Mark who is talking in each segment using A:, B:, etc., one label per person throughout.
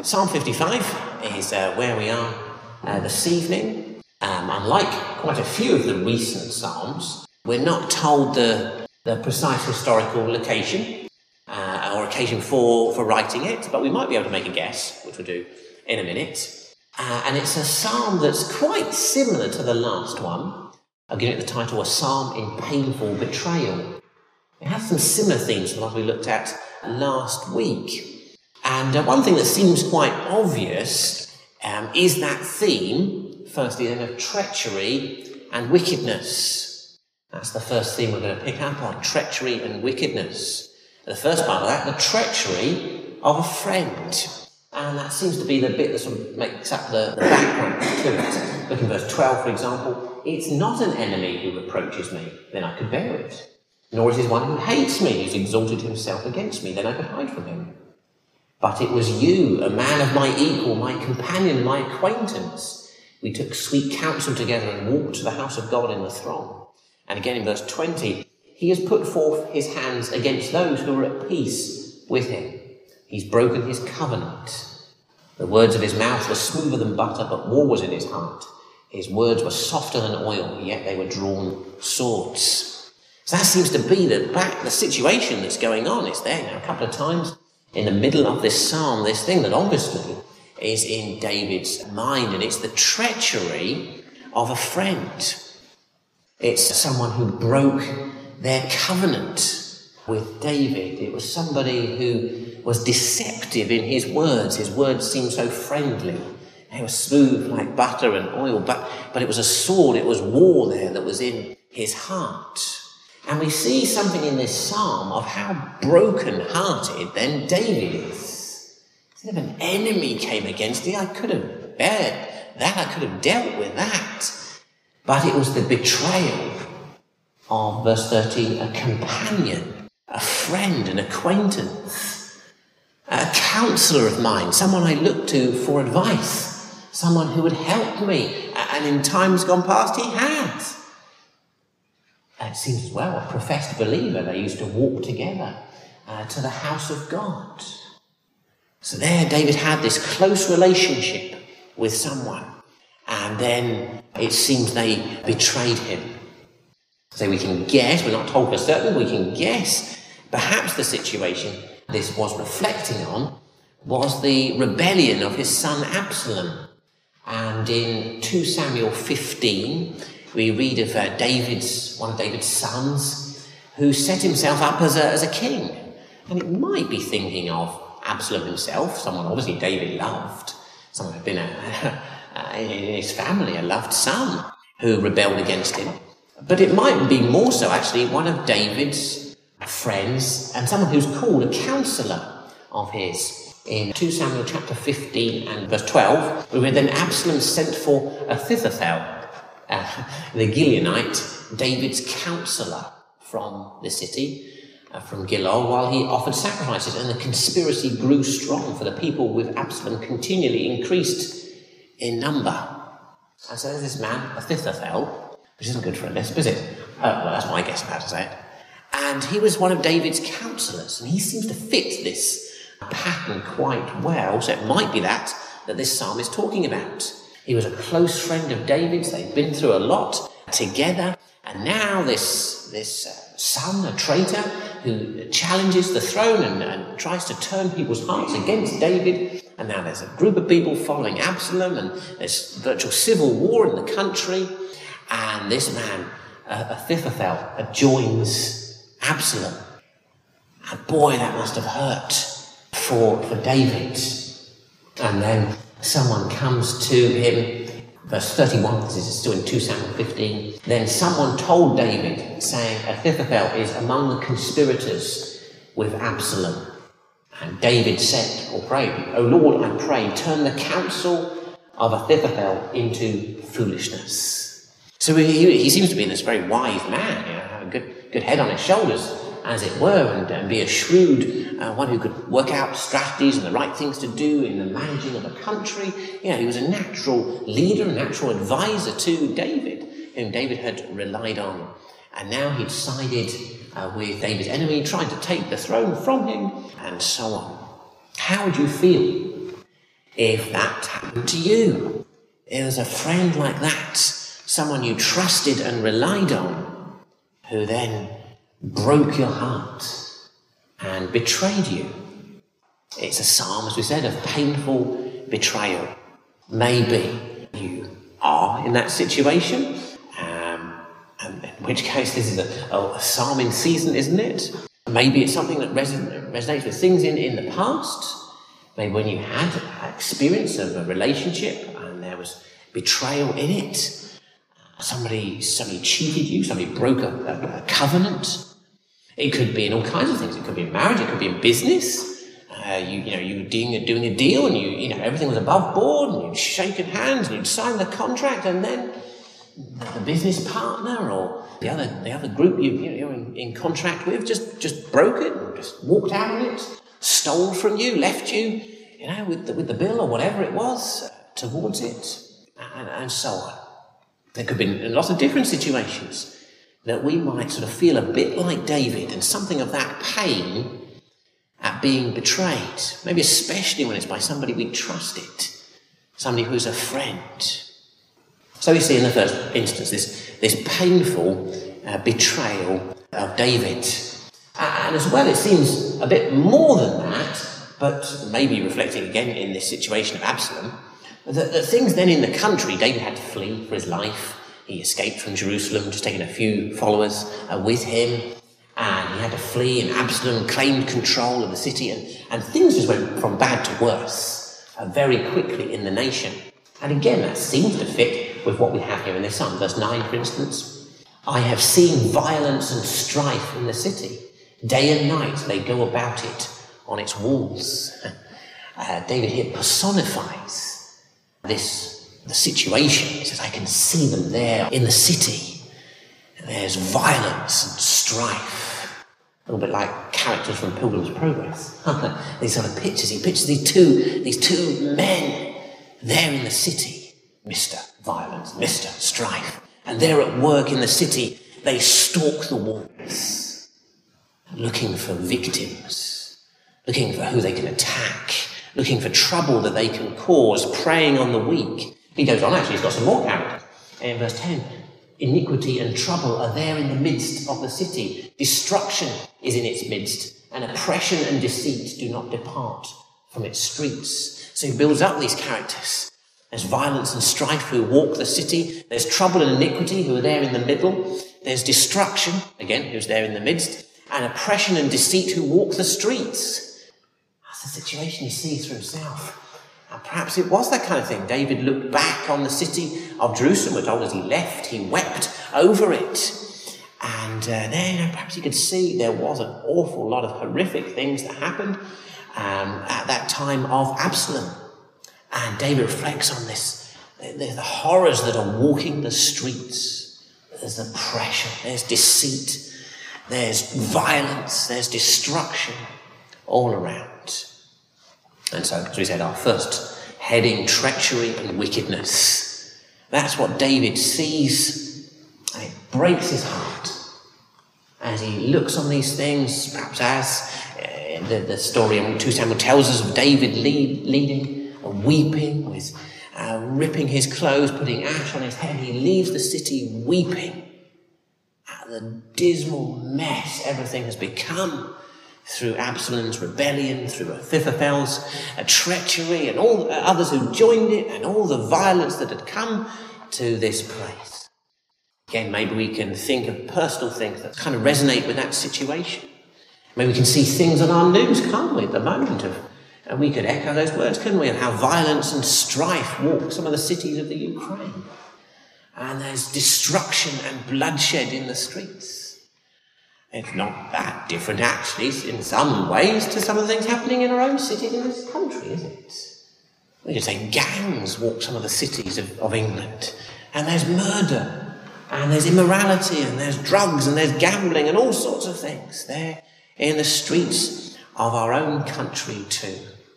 A: Psalm 55 is where we are this evening. Unlike quite a few of the recent Psalms, we're not told the precise historical location or occasion for writing it, but we might be able to make a guess, which we'll do in a minute. And it's a psalm that's quite similar to the last one. I'll give it the title, A Psalm in Painful Betrayal. It has some similar themes to the ones we looked at last week. And one thing that seems quite obvious is that theme, firstly, then, of treachery and wickedness. That's the first theme we're going to pick up on, treachery and wickedness. The first part of that, the treachery of a friend. And that seems to be the bit that sort of makes up the background to it. Look in verse 12, for example. It's not an enemy who reproaches me, then I could bear it. Nor is it one who hates me, who's exalted himself against me, then I could hide from him. But it was you, a man of my equal, my companion, my acquaintance. We took sweet counsel together and walked to the house of God in the throng. And again in verse 20, he has put forth his hands against those who are at peace with him. He's broken his covenant. The words of his mouth were smoother than butter, but war was in his heart. His words were softer than oil, yet they were drawn swords. So that seems to be the situation that's going on. It's there now a couple of times. In the middle of this psalm, this thing that obviously is in David's mind, and it's the treachery of a friend. It's someone who broke their covenant with David. It was somebody who was deceptive in his words. His words seemed so friendly. They were smooth like butter and oil, but it was a sword, it was war there that was in his heart. And we see something in this psalm of how broken-hearted then David is. Instead of an enemy came against me, I could have bared that, I could have dealt with that. But it was the betrayal of, verse 13, a companion, a friend, an acquaintance, a counsellor of mine, someone I looked to for advice, someone who would help me. And in times gone past, he had. It seems as well, a professed believer. They used to walk together to the house of God. So there David had this close relationship with someone. And then it seems they betrayed him. So we can guess, we're not told for certain, we can guess perhaps the situation this was reflecting on was the rebellion of his son Absalom. And in 2 Samuel 15, we read of one of David's sons, who set himself up as a king. And it might be thinking of Absalom himself, someone obviously David loved, someone who had been in his family, a loved son, who rebelled against him. But it might be more so actually one of David's friends and someone who's called a counsellor of his. In 2 Samuel chapter 15 and verse 12, we read, then Absalom sent for Ahithophel, the Gileonite, David's counsellor from the city, from Gilgal, while he offered sacrifices. And the conspiracy grew strong, for the people with Absalom continually increased in number. And so there's this man, Ahithophel, which isn't good for a lisp, is it? Well, that's my guess of how to say it. And he was one of David's counsellors, and he seems to fit this pattern quite well. So it might be that this psalm is talking about. He was a close friend of David's. They'd been through a lot together. And now this son, a traitor, who challenges the throne and tries to turn people's hearts against David. And now there's a group of people following Absalom, and there's virtual civil war in the country. And this man, Ahithophel, joins Absalom. And boy, that must have hurt for David. And then someone comes to him, verse 31, this is still in 2 Samuel 15. Then someone told David, saying, Ahithophel is among the conspirators with Absalom. And David said, or prayed, O Lord, I pray, turn the counsel of Ahithophel into foolishness. So he seems to be this very wise man, have a good head on his shoulders, as it were, and be a shrewd one who could work out strategies and the right things to do in the managing of a country. He was a natural leader, a natural advisor to David, whom David had relied on. And now he'd sided with David's enemy, trying to take the throne from him, and so on. How would you feel if that happened to you. It was a friend like that, someone you trusted and relied on, who then broke your heart and betrayed you. It's a psalm, as we said, of painful betrayal. Maybe you are in that situation, and in which case this is a psalm in season, isn't it? Maybe it's something that resonates with things in the past. Maybe when you had an experience of a relationship and there was betrayal in it. Somebody cheated you, somebody broke a covenant. It could be in all kinds of things. It could be in marriage, it could be in business. You were doing a deal and everything was above board and you'd shaken hands and you'd signed the contract, and then the business partner or the other group you're in contract with just broke it and just walked out of it, stole from you, left you, with the bill or whatever it was towards it, and so on. There could be lots of different situations that we might sort of feel a bit like David, and something of that pain at being betrayed, maybe especially when it's by somebody we trusted, somebody who's a friend. So we see in the first instance this painful betrayal of David. And as well, it seems a bit more than that, but maybe reflecting again in this situation of Absalom, that things then in the country, David had to flee for his life. He escaped from Jerusalem, just taking a few followers with him, and he had to flee, and Absalom claimed control of the city, and things just went from bad to worse very quickly in the nation. And again, that seems to fit with what we have here in this psalm. Verse 9, for instance, I have seen violence and strife in the city. Day and night they go about it on its walls. David here personifies the situation. He says, I can see them there in the city. There's violence and strife. A little bit like characters from Pilgrim's Progress. These sort of pictures. He pictures these two men there in the city. Mr. Violence, Mr. Strife. And they're at work in the city. They stalk the walls, looking for victims, looking for who they can attack, looking for trouble that they can cause, preying on the weak. He goes on, actually, he's got some more character. In verse 10, iniquity and trouble are there in the midst of the city. Destruction is in its midst, and oppression and deceit do not depart from its streets. So he builds up these characters. There's violence and strife who walk the city. There's trouble and iniquity who are there in the middle. There's destruction, again, who's there in the midst. And oppression and deceit who walk the streets. That's the situation he sees for himself. And perhaps it was that kind of thing. David looked back on the city of Jerusalem. We're told as he left, he wept over it. And there, perhaps he could see there was an awful lot of horrific things that happened at that time of Absalom. And David reflects on this, the horrors that are walking the streets. There's oppression, there's deceit, there's violence, there's destruction all around. And so, as we said, our first heading, treachery and wickedness. That's what David sees, and it breaks his heart as he looks on these things, perhaps as the story in 2 Samuel tells us of David leading, weeping, with ripping his clothes, putting ash on his head. He leaves the city weeping at the dismal mess everything has become through Absalom's rebellion, through Ahithophel's treachery, and all the others who joined it, and all the violence that had come to this place. Again, maybe we can think of personal things that kind of resonate with that situation. Maybe we can see things on our news, can't we, at the moment, and we could echo those words, couldn't we, of how violence and strife walk some of the cities of the Ukraine. And there's destruction and bloodshed in the streets. It's not that different, actually, in some ways, to some of the things happening in our own cities in this country, is it? We could say gangs walk some of the cities of England. And there's murder, and there's immorality, and there's drugs, and there's gambling, and all sorts of things there in the streets of our own country too.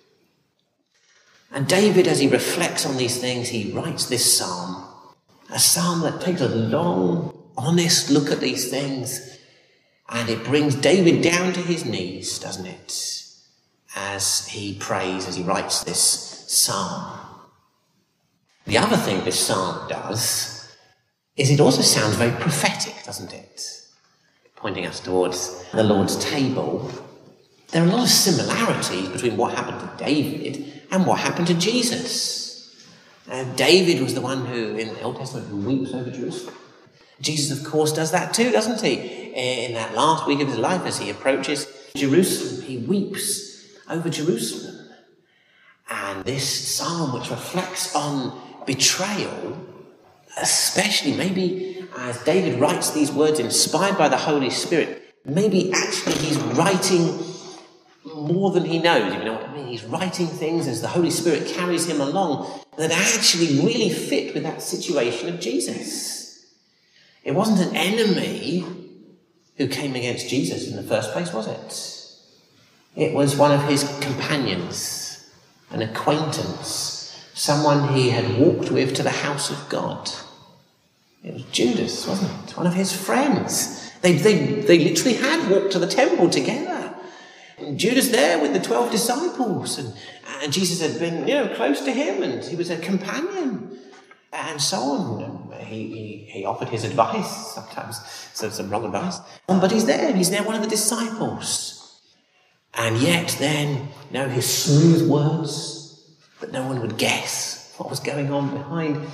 A: And David, as he reflects on these things, he writes this psalm, a psalm that takes a long, honest look at these things, and it brings David down to his knees, doesn't it, as he prays, as he writes this psalm. The other thing this psalm does is it also sounds very prophetic, doesn't it? Pointing us towards the Lord's table. There are a lot of similarities between what happened to David and what happened to Jesus. David was the one who, in the Old Testament, who weeps over Jerusalem. Jesus, of course, does that too, doesn't he? In that last week of his life, as he approaches Jerusalem, he weeps over Jerusalem. And this psalm, which reflects on betrayal, especially maybe as David writes these words inspired by the Holy Spirit, maybe actually he's writing more than he knows, if you know what I mean. He's writing things as the Holy Spirit carries him along that actually really fit with that situation of Jesus. It wasn't an enemy who came against Jesus in the first place, was it? It was one of his companions, an acquaintance, someone he had walked with to the house of God. It was Judas, wasn't it? One of his friends. They literally had walked to the temple together. And Judas there with the 12 disciples. And Jesus had been, close to him, and he was a companion. And so on. He offered his advice, sometimes some wrong advice. But he's there, one of the disciples. And yet then, his smooth words, that no one would guess what was going on behind.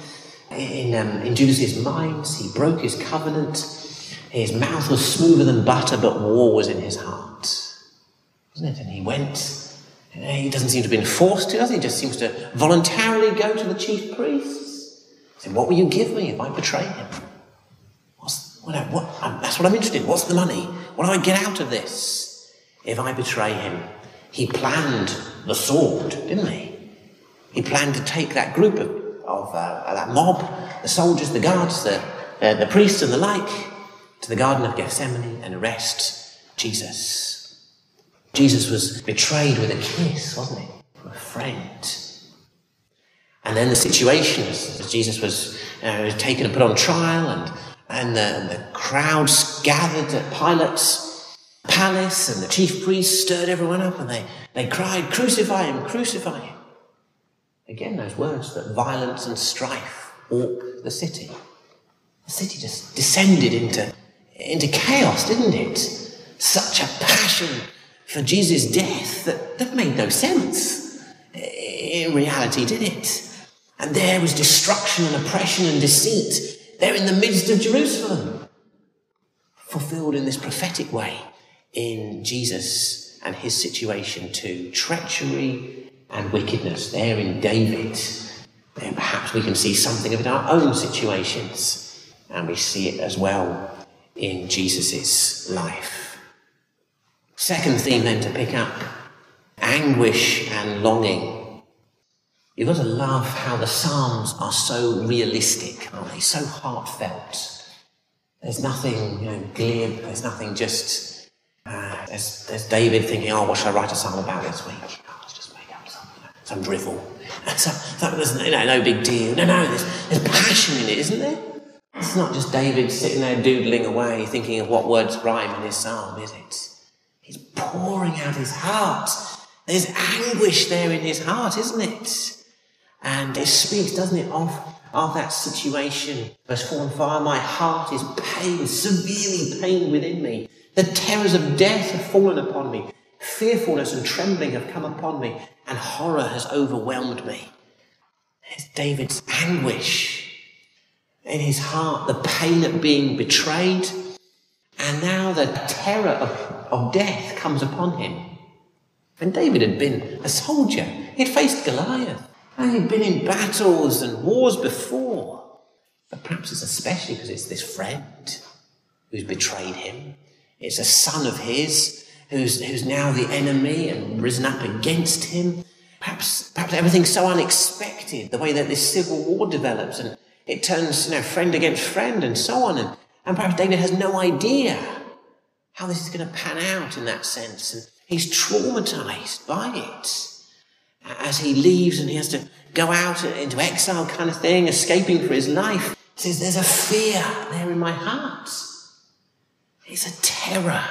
A: In Judas's mind, he broke his covenant. His mouth was smoother than butter, but war was in his heart. Wasn't it? And he went. He doesn't seem to have been forced to, does he? He just seems to voluntarily go to the chief priests. He said, "What will you give me if I betray him? That's what I'm interested in. What's the money? What do I get out of this if I betray him?" He planned the sword, didn't he? He planned to take that group of that mob, the soldiers, the guards, the priests and the like, to the Garden of Gethsemane and arrest Jesus. Jesus was betrayed with a kiss, wasn't he? From a friend. And then the situation, as Jesus was taken and put on trial, and the crowds gathered at Pilate's palace, and the chief priests stirred everyone up, and they cried, "Crucify him, crucify him." Again, those words that violence and strife walk the city. The city just descended into chaos, didn't it? Such a passion for Jesus' death that made no sense in reality, did it? And there was destruction and oppression and deceit there in the midst of Jerusalem, fulfilled in this prophetic way in Jesus and his situation too. Treachery and wickedness there in David. Then perhaps we can see something of it in our own situations, and we see it as well in Jesus' life. Second theme then to pick up, anguish and longing. You've got to love how the Psalms are so realistic, aren't they? So heartfelt. There's nothing glib, there's nothing just, there's David thinking, what should I write a psalm about this week? Let's just make up some drivel. There's no big deal. No, there's passion in it, isn't there? It's not just David sitting there doodling away, thinking of what words rhyme in his psalm, is it? He's pouring out his heart. There's anguish there in his heart, isn't it? And it speaks, doesn't it, of that situation. Verse 4 and 5, "My heart is pained, severely pained within me. The terrors of death have fallen upon me. Fearfulness and trembling have come upon me, and horror has overwhelmed me." There's David's anguish in his heart, the pain of being betrayed, and now the terror of death comes upon him. And David had been a soldier. He'd faced Goliath. And he'd been in battles and wars before. But perhaps it's especially because it's this friend who's betrayed him. It's a son of his who's now the enemy and risen up against him. Perhaps everything's so unexpected, the way that this civil war develops, and it turns friend against friend and so on. And perhaps David has no idea how this is going to pan out in that sense. And he's traumatized by it. As he leaves and he has to go out into exile kind of thing, escaping for his life, he says, "There's a fear there in my heart. It's a terror.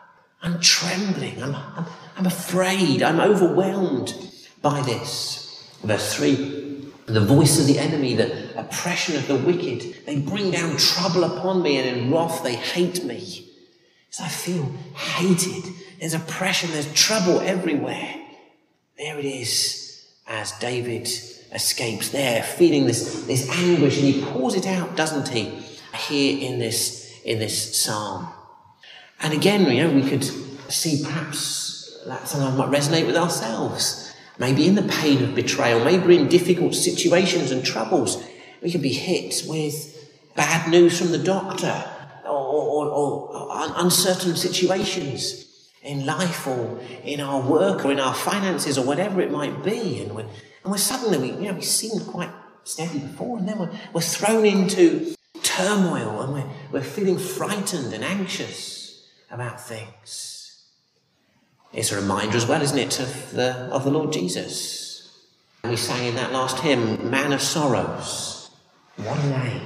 A: I'm trembling. I'm afraid. I'm overwhelmed by this." Verse 3, the voice of the enemy, the oppression of the wicked, they bring down trouble upon me, and in wrath they hate me. So I feel hated. There's oppression, there's trouble everywhere. There it is, as David escapes there, feeling this anguish, and he pours it out, doesn't he, here in this psalm. And again, we could see perhaps that sometimes might resonate with ourselves. Maybe in the pain of betrayal, maybe in difficult situations and troubles, we could be hit with bad news from the doctor, or uncertain situations in life, or in our work, or in our finances, or whatever it might be. And we're suddenly, we seemed quite steady before, and then we're thrown into turmoil, and we're feeling frightened and anxious about things. It's a reminder as well, isn't it, of the Lord Jesus. We sang in that last hymn, Man of Sorrows, what a name.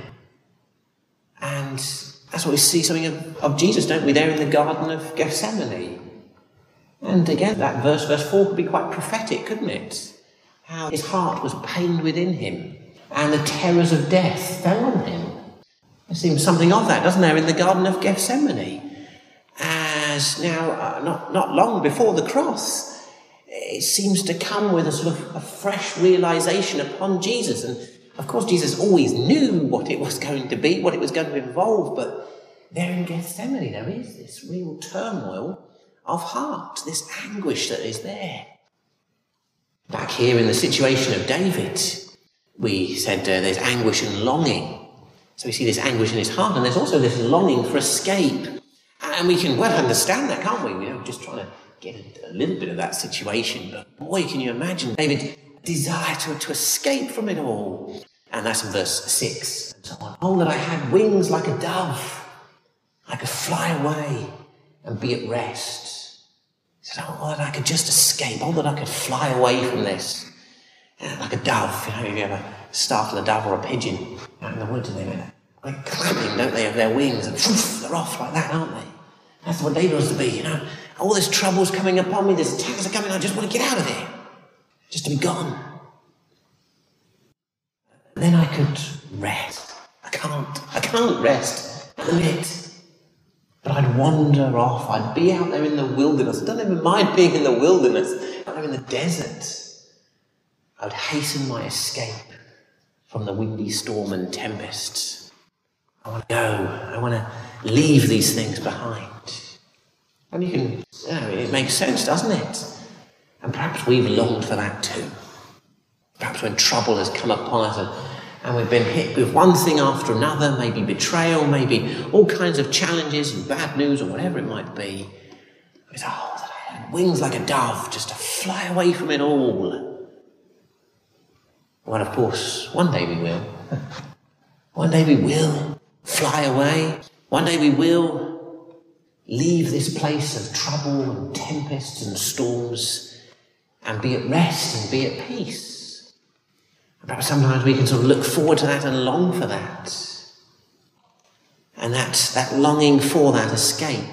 A: And that's what we see something of Jesus, don't we, there in the Garden of Gethsemane. And again, that verse 4, could be quite prophetic, couldn't it? How his heart was pained within him, and the terrors of death fell on him. There seems something of that, doesn't there, in the Garden of Gethsemane? As now, not long before the cross, it seems to come with a sort of a fresh realisation upon Jesus. And of course, Jesus always knew what it was going to be, what it was going to involve, but there in Gethsemane, there is this real turmoil of heart, this anguish that is there. Back here in the situation of David, we said there's anguish and longing. So we see this anguish in his heart, and there's also this longing for escape. And we can well understand that, can't we? We're just trying to get a little bit of that situation. But boy, can you imagine David's desire to escape from it all. And that's in verse 6 and so on. Oh, that I had wings like a dove. I could fly away and be at rest. He said, oh, that I could just escape. Oh, that I could fly away from this. Like a dove. If you ever startle a dove or a pigeon out in the woods, and they're clapping, don't they, of their wings, and poof, they're off like that, aren't they? That's what David wants to be, All this trouble's coming upon me, these attacks are coming, I just want to get out of here. Just to be gone. And then I could rest. I can't rest at the minute. But I'd wander off. I'd be out there in the wilderness. I don't even mind being in the wilderness. Out there in the desert. I would hasten my escape from the windy storm and tempest. I want to go. I want to leave these things behind. And you can, it makes sense, doesn't it? And perhaps we've longed for that too. Perhaps when trouble has come upon us and we've been hit with one thing after another, maybe betrayal, maybe all kinds of challenges and bad news or whatever it might be. It's, that I had wings like a dove just to fly away from it all. Well, of course, one day we will. One day we will fly away. One day we will leave this place of trouble and tempests and storms and be at rest and be at peace. Perhaps sometimes we can sort of look forward to that and long for that. And that longing for that escape.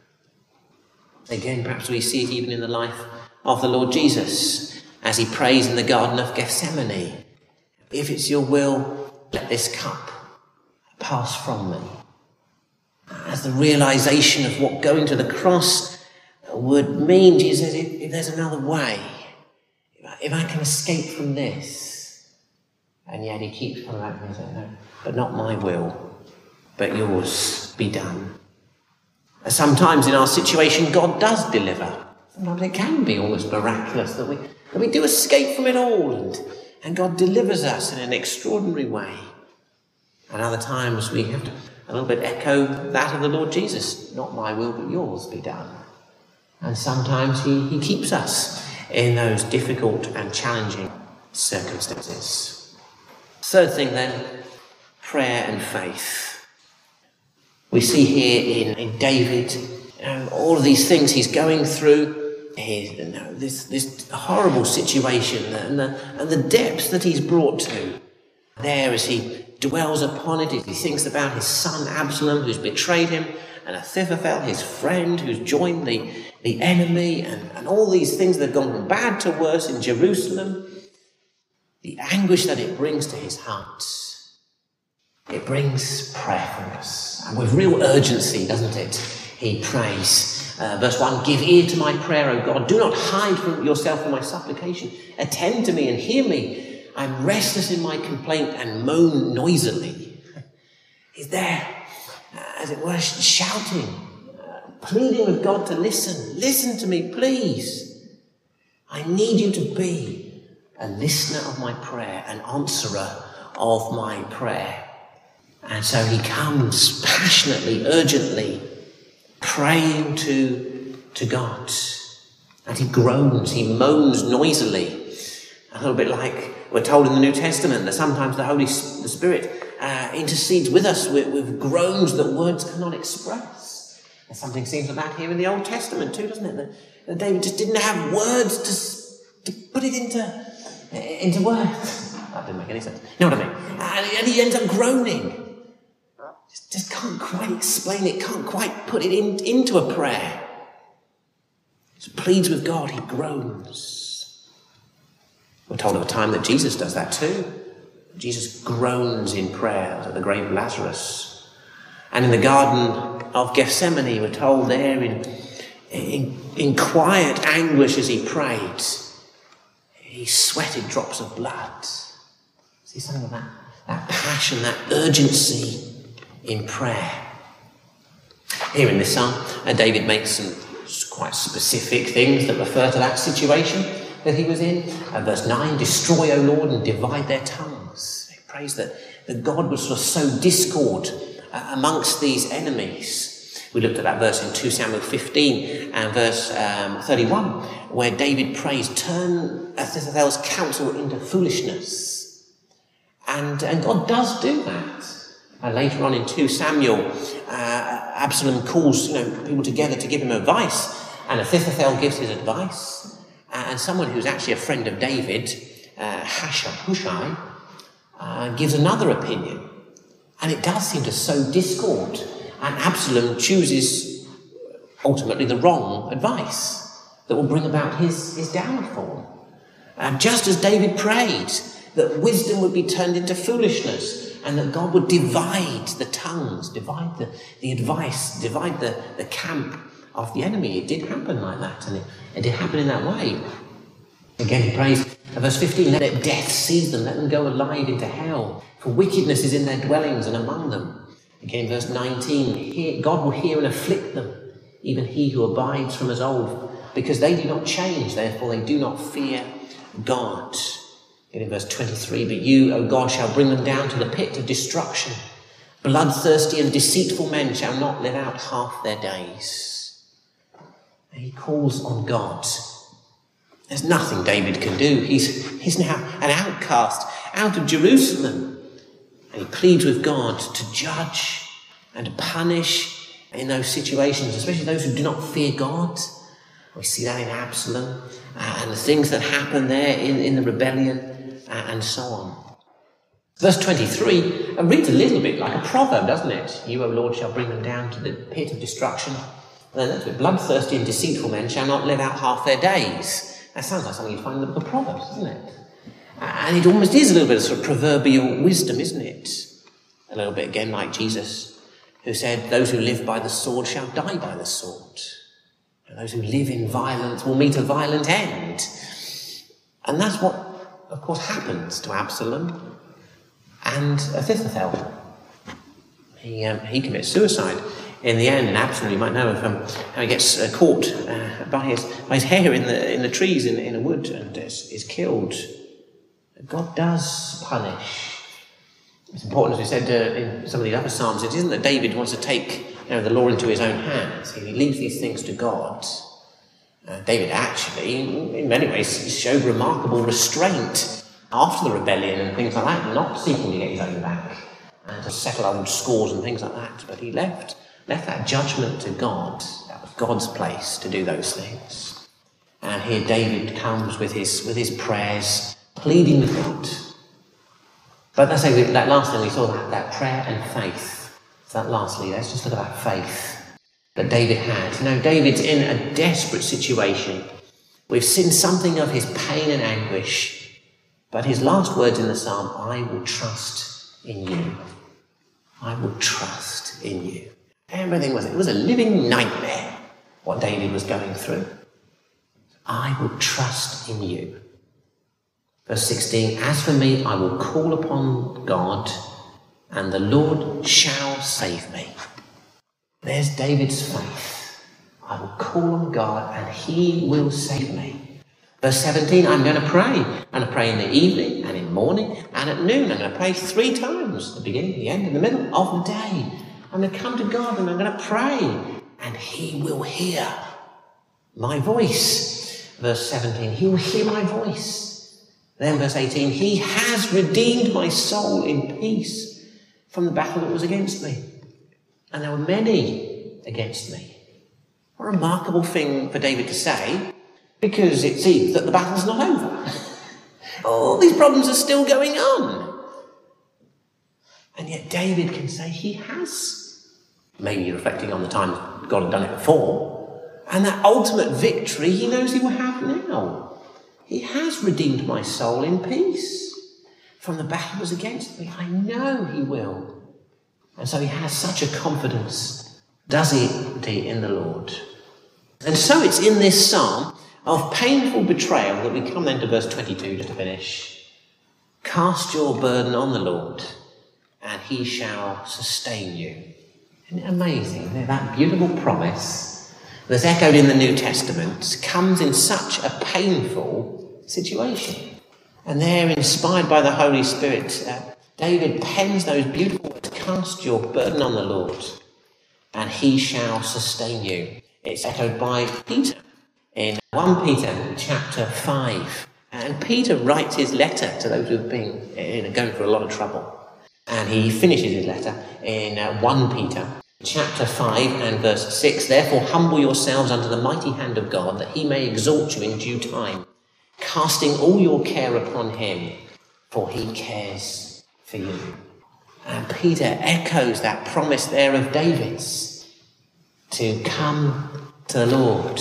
A: Again, perhaps we see it even in the life of the Lord Jesus as he prays in the Garden of Gethsemane. If it's your will, let this cup pass from me. As the realization of what going to the cross would mean, Jesus says, if there's another way, if I can escape from this. And yet he keeps coming back and saying, no, but not my will, but yours be done. And sometimes in our situation, God does deliver. Sometimes it can be almost miraculous that we do escape from it all, and God delivers us in an extraordinary way. And other times we have to a little bit echo that of the Lord Jesus, not my will, but yours be done. And sometimes he keeps us in those difficult and challenging circumstances. Third thing then, prayer and faith. We see here in David, all of these things he's going through, this horrible situation and the depths that he's brought to. There as he dwells upon it, as he thinks about his son Absalom, who's betrayed him, and Ahithophel, his friend, who's joined the enemy, and all these things that have gone from bad to worse in Jerusalem. the anguish that it brings to his heart, it brings prayerfulness. And with real urgency, doesn't it? He prays. Verse 1, give ear to my prayer, O God. Do not hide from yourself from my supplication. Attend to me and hear me. I'm restless in my complaint and moan noisily. He's there, as it were, shouting, pleading with God to listen. Listen to me, please. I need you to be a listener of my prayer, an answerer of my prayer. And so he comes passionately, urgently, praying to God. And he groans, he moans noisily. A little bit like we're told in the New Testament that sometimes the Spirit intercedes with us with groans that words cannot express. There's something seems like that here in the Old Testament too, doesn't it? That David just didn't have words to put it into words. That didn't make any sense. You know what I mean? And he ends up groaning. Just can't quite explain it, can't quite put it into a prayer. He pleads with God, he groans. We're told of a time that Jesus does that too. Jesus groans in prayer at the grave of Lazarus. And in the Garden of Gethsemane, we're told there in quiet anguish as he prayed, he sweated drops of blood. See something of that passion, that urgency in prayer. Here in this psalm, David makes some quite specific things that refer to that situation that he was in. Verse 9, destroy, O Lord, and divide their tongues. He prays that God would sort of sow discord amongst these enemies. We looked at that verse in 2 Samuel 15 and verse 31, where David prays, turn Ahithophel's counsel into foolishness. And God does do that. Later on in 2 Samuel, Absalom calls people together to give him advice, and Ahithophel gives his advice, and someone who's actually a friend of David, Hushai, gives another opinion, and it does seem to sow discord, and Absalom chooses ultimately the wrong advice that will bring about his downfall. Just as David prayed that wisdom would be turned into foolishness, and that God would divide the tongues, divide the advice, divide the camp of the enemy. It did happen like that, and it did happen in that way. Again, he prays, verse 15, let death seize them, let them go alive into hell, for wickedness is in their dwellings and among them. Again, verse 19, God will hear and afflict them, even he who abides from as old, because they do not change, therefore they do not fear God. In verse 23, but you, O God, shall bring them down to the pit of destruction. Bloodthirsty and deceitful men shall not live out half their days. And he calls on God. There's nothing David can do. He's now an outcast out of Jerusalem. And he pleads with God to judge and punish in those situations, especially those who do not fear God. We see that in Absalom and the things that happen there in the rebellion. And so on. Verse 23 reads a little bit like a proverb, doesn't it? You, O Lord, shall bring them down to the pit of destruction. And then that's it. Bloodthirsty and deceitful men shall not live out half their days. That sounds like something you'd find in the book of Proverbs, doesn't it? And it almost is a little bit of sort of proverbial wisdom, isn't it? A little bit again like Jesus, who said, those who live by the sword shall die by the sword. And those who live in violence will meet a violent end. And that's what, of course, happens to Absalom and Ahithophel. He commits suicide in the end, and Absalom, you might know of how he gets caught by his hair in the trees in a wood and is killed. God does punish. It's important, as we said in some of the other Psalms, it isn't that David wants to take the law into his own hands. He leaves these things to God. David actually, in many ways, showed remarkable restraint after the rebellion and things like that, not seeking to get his own back and to settle old scores and things like that. But he left that judgment to God. That was God's place to do those things. And here David comes with his prayers, pleading with God. But let's say that last thing we saw, that prayer and faith. So that lastly, let's just look at that faith that David had. David's in a desperate situation. We've seen something of his pain and anguish, But his last words in the psalm, I will trust in you. I will trust in you. Everything it was a living nightmare, what David was going through. I will trust in you. Verse 16, as for me, I will call upon God, and the Lord shall save me. There's David's faith. I will call on God, and he will save me. Verse 17, I'm going to pray. I'm going to pray in the evening and in the morning and at noon. I'm going to pray 3 times, the beginning, the end, and the middle of the day. I'm going to come to God and I'm going to pray, and he will hear my voice. Verse 17, he will hear my voice. Then verse 18, he has redeemed my soul in peace from the battle that was against me. And there were many against me. What a remarkable thing for David to say, because it seems that the battle's not over. All these problems are still going on. And yet David can say he has. Maybe reflecting on the times God had done it before. And that ultimate victory he knows he will have now. He has redeemed my soul in peace from the battle that was against me. I know he will. And so he has such a confidence, does he, in the Lord. And so it's in this psalm of painful betrayal that we come then to verse 22 just to finish. Cast your burden on the Lord, and he shall sustain you. Isn't it amazing? That beautiful promise that's echoed in the New Testament comes in such a painful situation. And there, inspired by the Holy Spirit, David pens those beautiful words, cast your burden on the Lord, and he shall sustain you. It's echoed by Peter in 1 Peter chapter 5. And Peter writes his letter to those who've been going through a lot of trouble. And he finishes his letter in 1 Peter chapter 5 and verse 6. Therefore humble yourselves under the mighty hand of God, that he may exalt you in due time, casting all your care upon him, for he cares for you. And Peter echoes that promise there of David's to come to the Lord,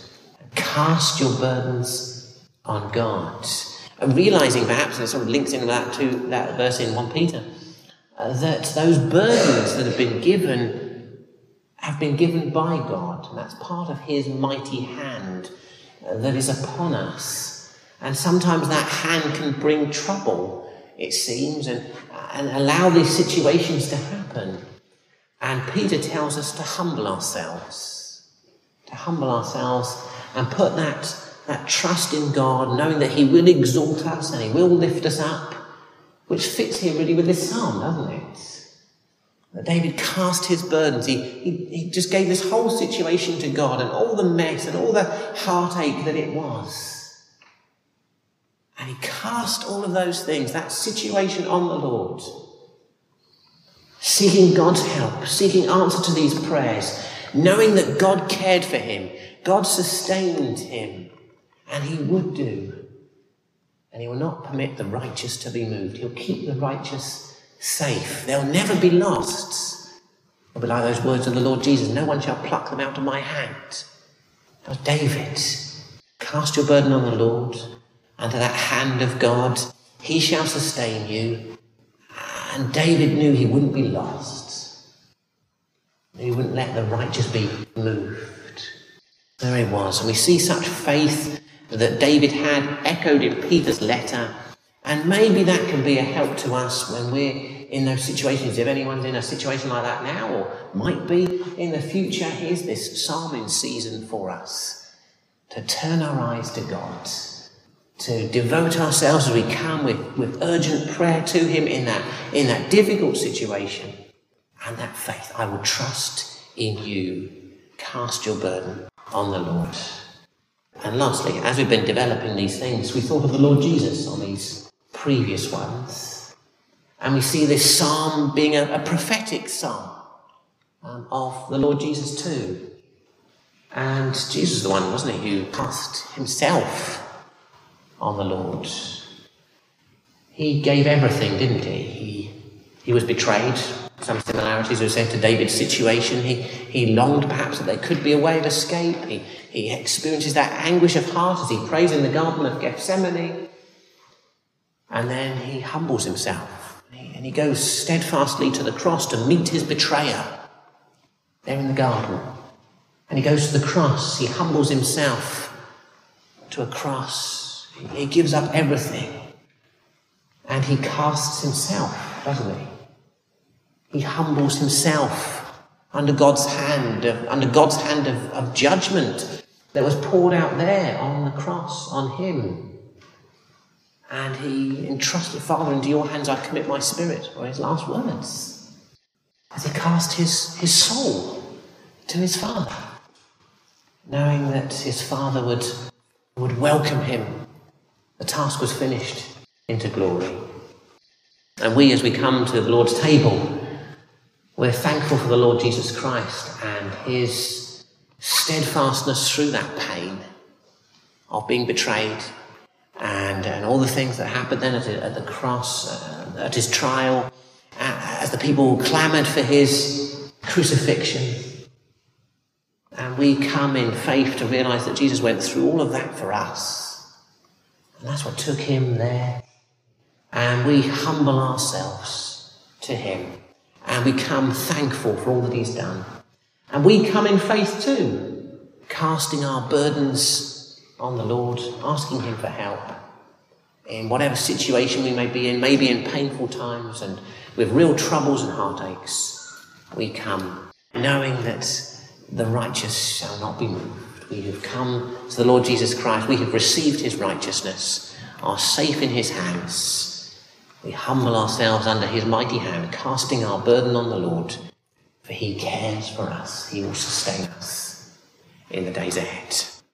A: cast your burdens on God. And realising perhaps, and it sort of links in that to that verse in 1 Peter, that those burdens that have been given by God, and that's part of his mighty hand that is upon us. And sometimes that hand can bring trouble, it seems, and allow these situations to happen. And Peter tells us to humble ourselves and put that trust in God, knowing that he will exalt us and he will lift us up, which fits here really with this psalm, doesn't it? That David cast his burdens. He just gave this whole situation to God and all the mess and all the heartache that it was. And he cast all of those things, that situation, on the Lord, seeking God's help, seeking answer to these prayers, knowing that God cared for him, God sustained him, and he would do. And he will not permit the righteous to be moved. He'll keep the righteous safe. They'll never be lost. It'll be like those words of the Lord Jesus, no one shall pluck them out of my hand. That was David. Cast your burden on the Lord, under that hand of God, he shall sustain you. And David knew he wouldn't be lost. He wouldn't let the righteous be moved. There he was. And we see such faith that David had echoed in Peter's letter. And maybe that can be a help to us when we're in those situations. If anyone's in a situation like that now, or might be in the future, here's this psalm in season for us. To turn our eyes to God. To devote ourselves as we come with urgent prayer to him in that difficult situation. And that faith, I will trust in you. Cast your burden on the Lord. And lastly, as we've been developing these things, we thought of the Lord Jesus on these previous ones. And we see this psalm being a prophetic psalm of the Lord Jesus too. And Jesus is the one, wasn't he, who cast himself on the Lord. He gave everything, didn't he? He was betrayed. Some similarities are said to David's situation. He longed perhaps that there could be a way of escape. He experiences that anguish of heart as he prays in the Garden of Gethsemane. And then he humbles himself. And he goes steadfastly to the cross to meet his betrayer there in the garden. And he goes to the cross. He humbles himself to a cross. He gives up everything. And he casts himself, doesn't he? He humbles himself under God's hand of judgment that was poured out there on the cross, on him. And he entrusted, Father, into your hands I commit my spirit, were his last words, as he cast his soul to his Father, knowing that his Father would welcome him. The task was finished, into glory. And we, as we come to the Lord's table, we're thankful for the Lord Jesus Christ and his steadfastness through that pain of being betrayed and all the things that happened then at the cross, at his trial, as the people clamoured for his crucifixion. And we come in faith to realise that Jesus went through all of that for us. And that's what took him there. And we humble ourselves to him. And we come thankful for all that he's done. And we come in faith too, casting our burdens on the Lord, asking him for help in whatever situation we may be in, maybe in painful times and with real troubles and heartaches. We come knowing that the righteous shall not be moved. We have come to the Lord Jesus Christ. We have received his righteousness, are safe in his hands. We humble ourselves under his mighty hand, casting our burden on the Lord, for he cares for us. He will sustain us in the days ahead.